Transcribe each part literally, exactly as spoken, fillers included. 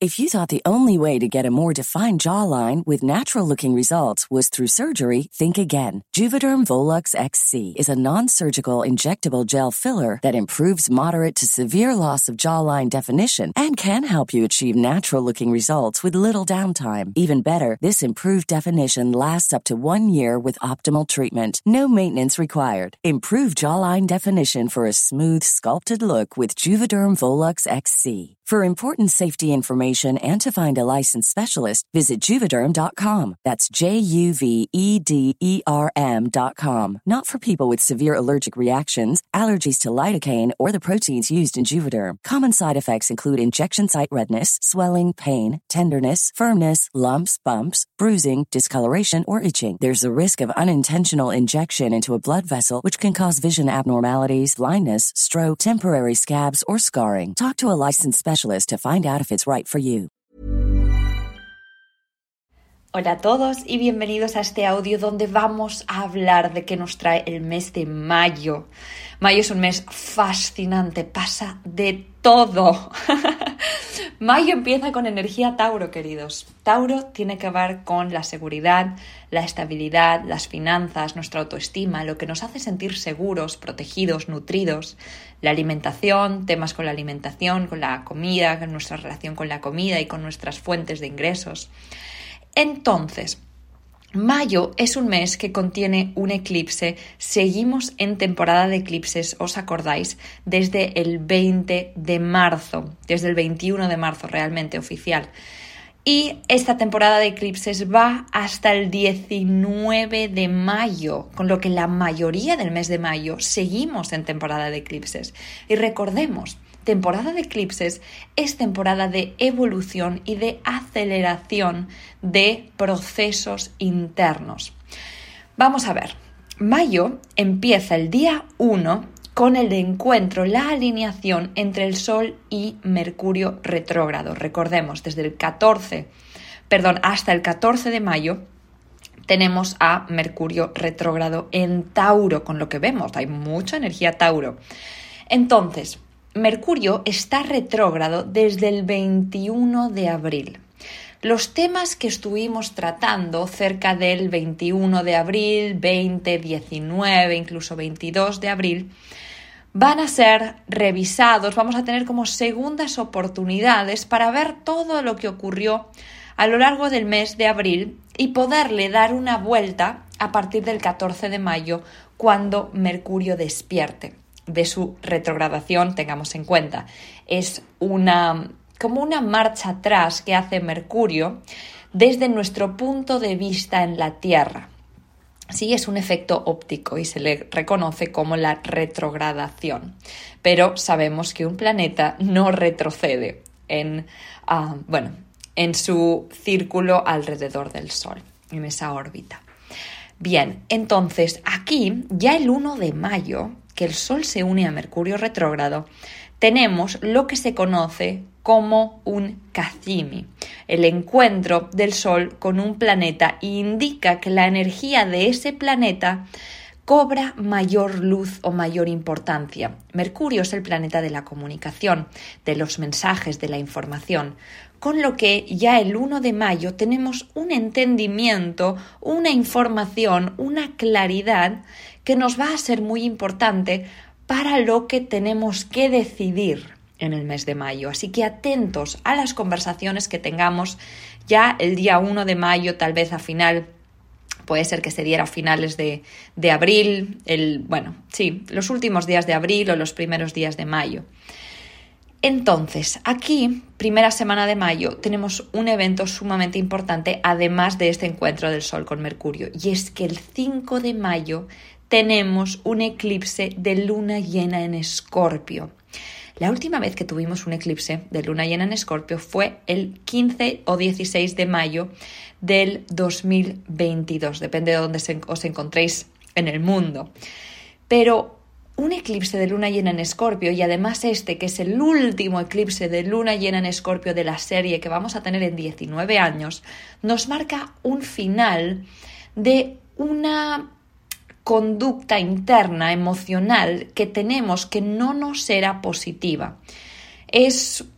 If you thought the only way to get a more defined jawline with natural-looking results was through surgery, think again. Juvederm Volux X C is a non-surgical injectable gel filler that improves moderate to severe loss of jawline definition and can help you achieve natural-looking results with little downtime. Even better, this improved definition lasts up to one year with optimal treatment. No maintenance required. Improve jawline definition for a smooth, sculpted look with Juvederm Volux X C. For important safety information and to find a licensed specialist, visit Juvederm dot com. That's J U V E D E R M dot com. Not for people with severe allergic reactions, allergies to lidocaine, or the proteins used in Juvederm. Common side effects include injection site redness, swelling, pain, tenderness, firmness, lumps, bumps, bruising, discoloration, or itching. There's a risk of unintentional injection into a blood vessel, which can cause vision abnormalities, blindness, stroke, temporary scabs, or scarring. Talk to a licensed specialist to find out if it's right for you. Hola a todos y bienvenidos a este audio donde vamos a hablar de qué nos trae el mes de mayo. Mayo es un mes fascinante, pasa de todo. Mayo empieza con energía Tauro, queridos. Tauro tiene que ver con la seguridad, la estabilidad, las finanzas, nuestra autoestima, lo que nos hace sentir seguros, protegidos, nutridos, la alimentación, temas con la alimentación, con la comida, con nuestra relación con la comida y con nuestras fuentes de ingresos. Entonces, mayo es un mes que contiene un eclipse. Seguimos en temporada de eclipses, ¿os acordáis? Desde el veinte de marzo, desde el veintiuno de marzo realmente oficial. Y esta temporada de eclipses va hasta el diecinueve de mayo, con lo que la mayoría del mes de mayo seguimos en temporada de eclipses. Y recordemos, temporada de eclipses es temporada de evolución y de aceleración de procesos internos. Vamos a ver, mayo empieza el día uno con el encuentro, la alineación entre el Sol y Mercurio retrógrado. Recordemos, desde el catorce, perdón, hasta el catorce de mayo tenemos a Mercurio retrógrado en Tauro, con lo que vemos, hay mucha energía Tauro. Entonces, Mercurio está retrógrado desde el veintiuno de abril. Los temas que estuvimos tratando cerca del veintiuno de abril, veinte, diecinueve, incluso veintidós de abril, van a ser revisados, vamos a tener como segundas oportunidades para ver todo lo que ocurrió a lo largo del mes de abril y poderle dar una vuelta a partir del catorce de mayo, cuando Mercurio despierte de su retrogradación. Tengamos en cuenta, es una, como una marcha atrás que hace Mercurio desde nuestro punto de vista en la Tierra. Sí, es un efecto óptico y se le reconoce como la retrogradación, pero sabemos que un planeta no retrocede en, uh, bueno, en su círculo alrededor del Sol, en esa órbita. Bien, entonces aquí ya el uno de mayo, que el Sol se une a Mercurio retrógrado, tenemos lo que se conoce como un cazimi, el encuentro del Sol con un planeta, y indica que la energía de ese planeta cobra mayor luz o mayor importancia. Mercurio es el planeta de la comunicación, de los mensajes, de la información, con lo que ya el uno de mayo tenemos un entendimiento, una información, una claridad que nos va a ser muy importante para lo que tenemos que decidir en el mes de mayo. Así que atentos a las conversaciones que tengamos ya el día uno de mayo, tal vez a final, puede ser que se diera a finales de, de abril, el, bueno, sí, los últimos días de abril o los primeros días de mayo. Entonces, aquí, primera semana de mayo, tenemos un evento sumamente importante, además de este encuentro del Sol con Mercurio, y es que el cinco de mayo tenemos un eclipse de luna llena en Escorpio. La última vez que tuvimos un eclipse de luna llena en Escorpio fue el quince o dieciséis de mayo del dos mil veintidós, depende de dónde os encontréis en el mundo. Pero un eclipse de luna llena en Escorpio, y además este, que es el último eclipse de luna llena en Escorpio de la serie que vamos a tener en diecinueve años, nos marca un final de una conducta interna, emocional, que tenemos que no nos será positiva. Es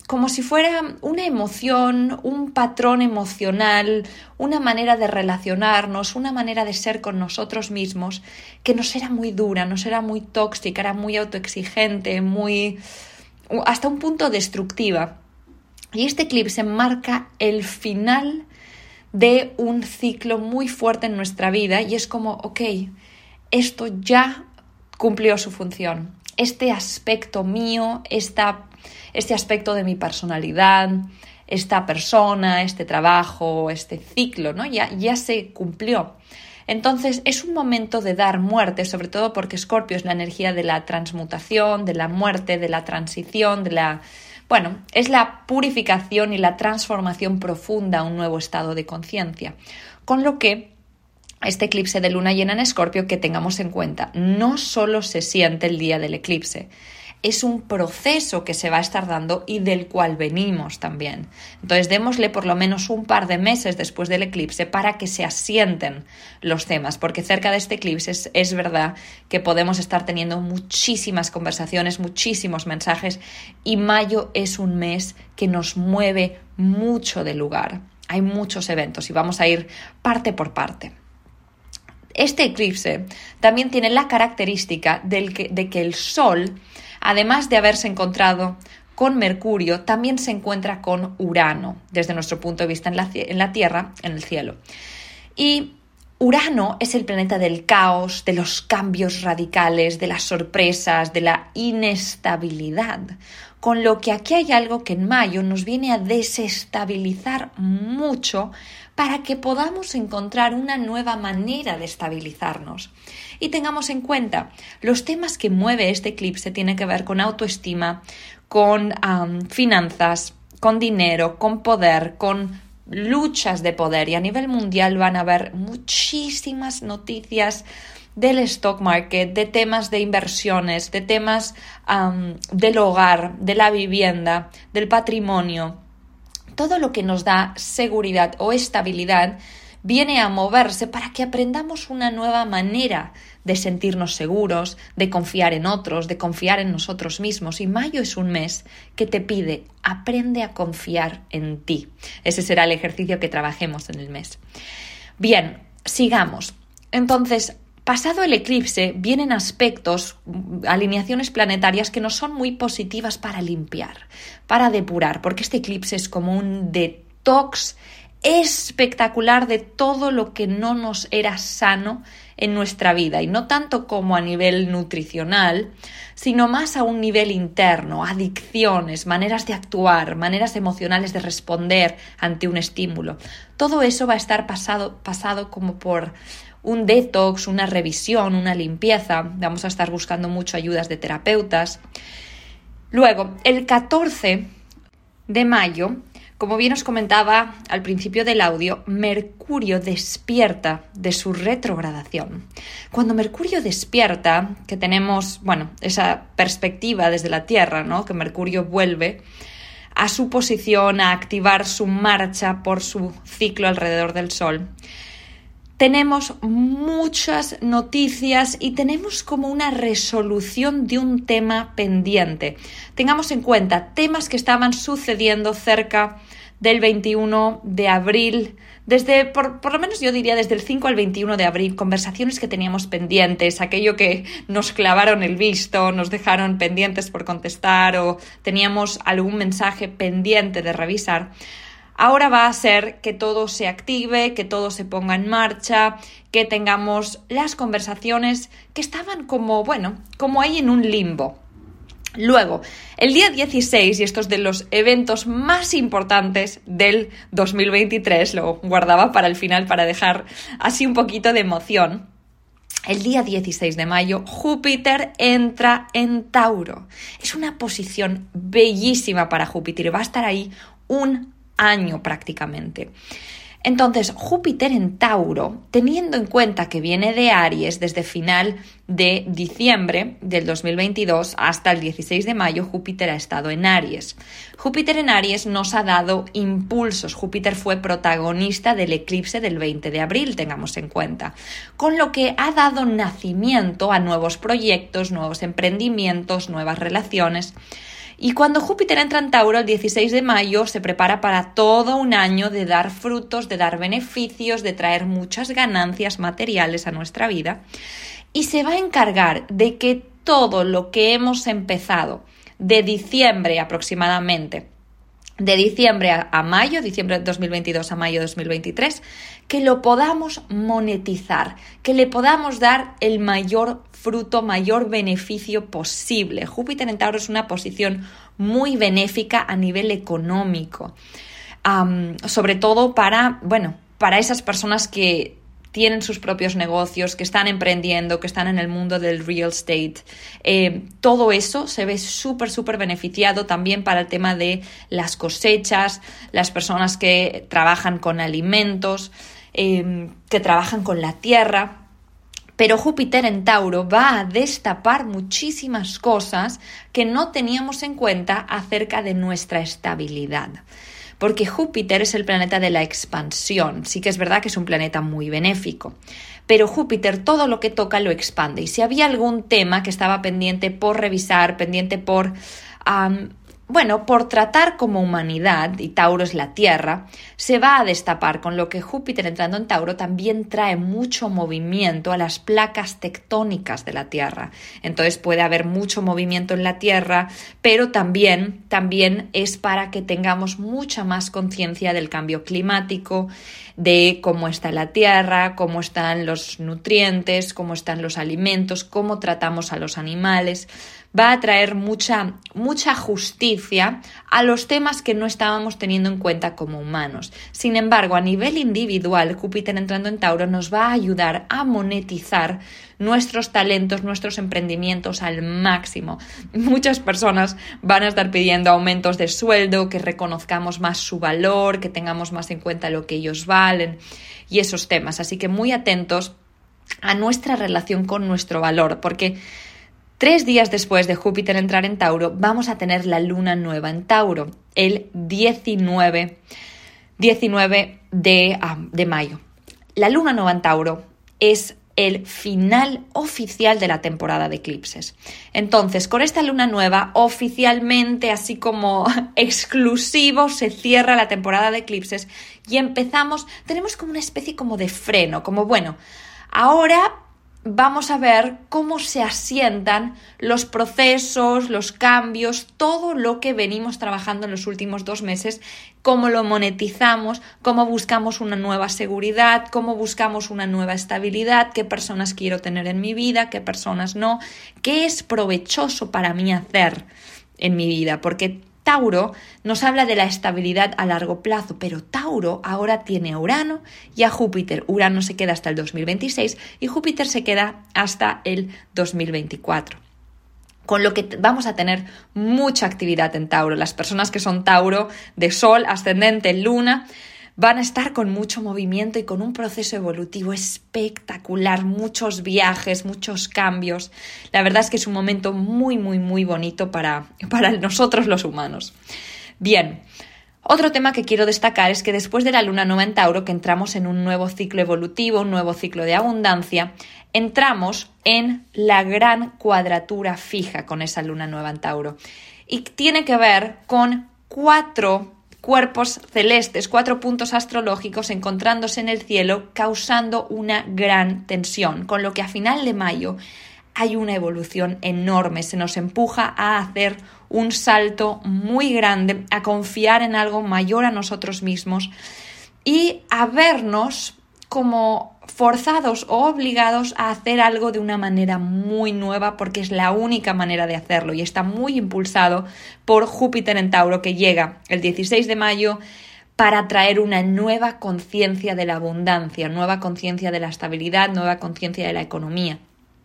como si fuera una emoción, un patrón emocional, una manera de relacionarnos, una manera de ser con nosotros mismos que nos era muy dura, nos era muy tóxica, era muy autoexigente, muy hasta un punto destructiva. Y este eclipse marca el final de un ciclo muy fuerte en nuestra vida y es como, ok, esto ya cumplió su función. Este aspecto mío, esta, este aspecto de mi personalidad, esta persona, este trabajo, este ciclo, ¿no? Ya, ya se cumplió. Entonces es un momento de dar muerte, sobre todo porque Escorpio es la energía de la transmutación, de la muerte, de la transición, de la... Bueno, es la purificación y la transformación profunda a un nuevo estado de conciencia. Con lo que este eclipse de luna llena en Escorpio, que tengamos en cuenta, no solo se siente el día del eclipse, es un proceso que se va a estar dando y del cual venimos también. Entonces démosle por lo menos un par de meses después del eclipse para que se asienten los temas, porque cerca de este eclipse es, es verdad que podemos estar teniendo muchísimas conversaciones, muchísimos mensajes y mayo es un mes que nos mueve mucho de lugar. Hay muchos eventos y vamos a ir parte por parte. Este eclipse también tiene la característica del que, de que el Sol, además de haberse encontrado con Mercurio, también se encuentra con Urano, desde nuestro punto de vista en la, en la Tierra, en el cielo. Y Urano es el planeta del caos, de los cambios radicales, de las sorpresas, de la inestabilidad. Con lo que aquí hay algo que en mayo nos viene a desestabilizar mucho para que podamos encontrar una nueva manera de estabilizarnos. Y tengamos en cuenta, los temas que mueve este eclipse tienen que ver con autoestima, con um, finanzas, con dinero, con poder, con luchas de poder. Y a nivel mundial van a haber muchísimas noticias del stock market, de temas de inversiones, de temas um, del hogar, de la vivienda, del patrimonio. Todo lo que nos da seguridad o estabilidad viene a moverse para que aprendamos una nueva manera de sentirnos seguros, de confiar en otros, de confiar en nosotros mismos. Y mayo es un mes que te pide, aprende a confiar en ti. Ese será el ejercicio que trabajemos en el mes. Bien, sigamos. Entonces, pasado el eclipse, vienen aspectos, alineaciones planetarias que no son muy positivas para limpiar, para depurar, porque este eclipse es como un detox espectacular de todo lo que no nos era sano en nuestra vida, y no tanto como a nivel nutricional, sino más a un nivel interno, adicciones, maneras de actuar, maneras emocionales de responder ante un estímulo. Todo eso va a estar pasado, pasado como por un detox, una revisión, una limpieza. Vamos a estar buscando mucho ayudas de terapeutas. Luego, el catorce de mayo, como bien os comentaba al principio del audio, Mercurio despierta de su retrogradación. Cuando Mercurio despierta, que tenemos, bueno, esa perspectiva desde la Tierra, ¿no? Que Mercurio vuelve a su posición, a activar su marcha por su ciclo alrededor del Sol. Tenemos muchas noticias y tenemos como una resolución de un tema pendiente. Tengamos en cuenta temas que estaban sucediendo cerca del veintiuno de abril, desde, por, por lo menos yo diría desde el cinco al veintiuno de abril, conversaciones que teníamos pendientes, aquello que nos clavaron el visto, nos dejaron pendientes por contestar o teníamos algún mensaje pendiente de revisar. Ahora va a ser que todo se active, que todo se ponga en marcha, que tengamos las conversaciones que estaban como, bueno, como ahí en un limbo. Luego, el día dieciséis, y esto es de los eventos más importantes del dos mil veintitrés, lo guardaba para el final para dejar así un poquito de emoción. El día dieciséis de mayo, Júpiter entra en Tauro. Es una posición bellísima para Júpiter y va a estar ahí un año prácticamente. Entonces, Júpiter en Tauro, teniendo en cuenta que viene de Aries desde final de diciembre del dos mil veintidós hasta el dieciséis de mayo, Júpiter ha estado en Aries. Júpiter en Aries nos ha dado impulsos. Júpiter fue protagonista del eclipse del veinte de abril, tengamos en cuenta. Con lo que ha dado nacimiento a nuevos proyectos, nuevos emprendimientos, nuevas relaciones. Y cuando Júpiter entra en Tauro el dieciséis de mayo, se prepara para todo un año de dar frutos, de dar beneficios, de traer muchas ganancias materiales a nuestra vida. Y se va a encargar de que todo lo que hemos empezado de diciembre aproximadamente, de diciembre a, a mayo, diciembre de dos mil veintidós a mayo de dos mil veintitrés, que lo podamos monetizar, que le podamos dar el mayor fruto, mayor beneficio posible. Júpiter en Tauro es una posición muy benéfica a nivel económico, um, sobre todo para, bueno, para esas personas que tienen sus propios negocios, que están emprendiendo, que están en el mundo del real estate. Eh, todo eso se ve súper, súper beneficiado también para el tema de las cosechas, las personas que trabajan con alimentos, eh, que trabajan con la tierra. Pero Júpiter en Tauro va a destapar muchísimas cosas que no teníamos en cuenta acerca de nuestra estabilidad. Porque Júpiter es el planeta de la expansión. Sí que es verdad que es un planeta muy benéfico, pero Júpiter todo lo que toca lo expande. Y si había algún tema que estaba pendiente por revisar, pendiente por, um, bueno, por tratar como humanidad, y Tauro es la Tierra, se va a destapar, con lo que Júpiter entrando en Tauro también trae mucho movimiento a las placas tectónicas de la Tierra. Entonces puede haber mucho movimiento en la Tierra, pero también, también es para que tengamos mucha más conciencia del cambio climático, de cómo está la Tierra, cómo están los nutrientes, cómo están los alimentos, cómo tratamos a los animales. Va a traer mucha, mucha justicia a los temas que no estábamos teniendo en cuenta como humanos. Sin embargo, a nivel individual, Júpiter entrando en Tauro nos va a ayudar a monetizar nuestros talentos, nuestros emprendimientos al máximo. Muchas personas van a estar pidiendo aumentos de sueldo, que reconozcamos más su valor, que tengamos más en cuenta lo que ellos valen y esos temas. Así que muy atentos a nuestra relación con nuestro valor, porque tres días después de Júpiter entrar en Tauro, vamos a tener la luna nueva en Tauro, el diecinueve, diecinueve de, ah, de mayo. La luna nueva en Tauro es el final oficial de la temporada de eclipses. Entonces, con esta luna nueva, oficialmente, así como exclusivo, se cierra la temporada de eclipses y empezamos, tenemos como una especie como de freno, como bueno, ahora vamos a ver cómo se asientan los procesos, los cambios, todo lo que venimos trabajando en los últimos dos meses, cómo lo monetizamos, cómo buscamos una nueva seguridad, cómo buscamos una nueva estabilidad, qué personas quiero tener en mi vida, qué personas no, qué es provechoso para mí hacer en mi vida, porque Tauro nos habla de la estabilidad a largo plazo, pero Tauro ahora tiene a Urano y a Júpiter. Urano se queda hasta el dos mil veintiséis y Júpiter se queda hasta el dos mil veinticuatro. Con lo que vamos a tener mucha actividad en Tauro. Las personas que son Tauro de Sol, ascendente, Luna, van a estar con mucho movimiento y con un proceso evolutivo espectacular, muchos viajes, muchos cambios. La verdad es que es un momento muy, muy, muy bonito para, para nosotros los humanos. Bien, otro tema que quiero destacar es que después de la luna nueva en Tauro, que entramos en un nuevo ciclo evolutivo, un nuevo ciclo de abundancia, entramos en la gran cuadratura fija con esa luna nueva en Tauro. Y tiene que ver con cuatro cuerpos celestes, cuatro puntos astrológicos encontrándose en el cielo, causando una gran tensión, con lo que a final de mayo hay una evolución enorme, se nos empuja a hacer un salto muy grande, a confiar en algo mayor a nosotros mismos y a vernos como forzados o obligados a hacer algo de una manera muy nueva, porque es la única manera de hacerlo y está muy impulsado por Júpiter en Tauro, que llega el dieciséis de mayo para traer una nueva conciencia de la abundancia, nueva conciencia de la estabilidad, nueva conciencia de la economía.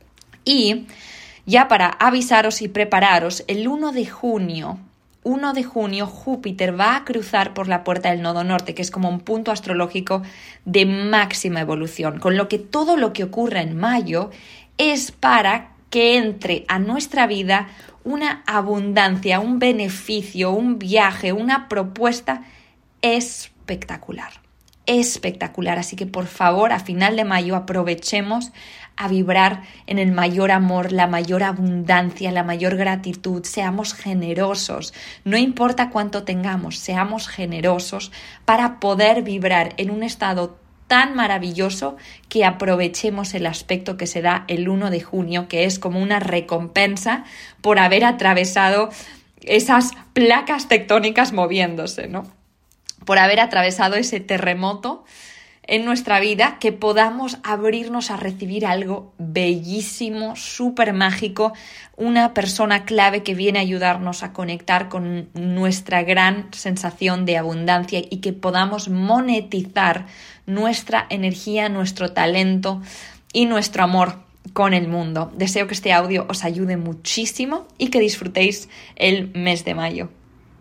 Y ya para avisaros y prepararos, el uno de junio, uno de junio Júpiter va a cruzar por la puerta del nodo norte, que es como un punto astrológico de máxima evolución, con lo que todo lo que ocurre en mayo es para que entre a nuestra vida una abundancia, un beneficio, un viaje, una propuesta espectacular. espectacular. Así que por favor, a final de mayo aprovechemos a vibrar en el mayor amor, la mayor abundancia, la mayor gratitud. Seamos generosos, no importa cuánto tengamos, seamos generosos para poder vibrar en un estado tan maravilloso que aprovechemos el aspecto que se da el uno de junio, que es como una recompensa por haber atravesado esas placas tectónicas moviéndose, ¿no? Por haber atravesado ese terremoto en nuestra vida, que podamos abrirnos a recibir algo bellísimo, súper mágico, una persona clave que viene a ayudarnos a conectar con nuestra gran sensación de abundancia y que podamos monetizar nuestra energía, nuestro talento y nuestro amor con el mundo. Deseo que este audio os ayude muchísimo y que disfrutéis el mes de mayo.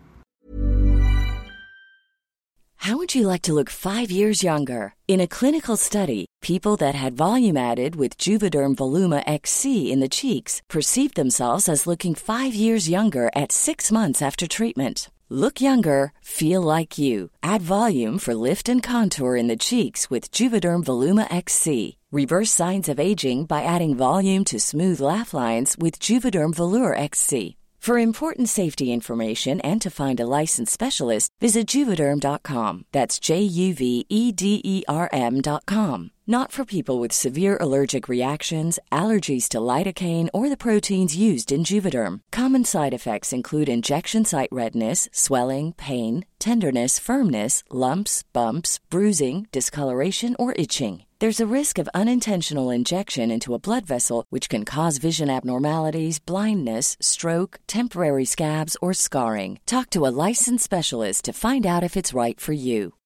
How would you like to look five years younger? In a clinical study, people that had volume added with Juvederm Voluma X C in the cheeks perceived themselves as looking five years younger at six months after treatment. Look younger, feel like you. Add volume for lift and contour in the cheeks with Juvederm Voluma X C. Reverse signs of aging by adding volume to smooth laugh lines with Juvederm Volure X C. For important safety information and to find a licensed specialist, visit Juvederm dot com. That's J U V E D E R M dot com. Not for people with severe allergic reactions, allergies to lidocaine, or the proteins used in Juvederm. Common side effects include injection site redness, swelling, pain, tenderness, firmness, lumps, bumps, bruising, discoloration, or itching. There's a risk of unintentional injection into a blood vessel, which can cause vision abnormalities, blindness, stroke, temporary scabs, or scarring. Talk to a licensed specialist to find out if it's right for you.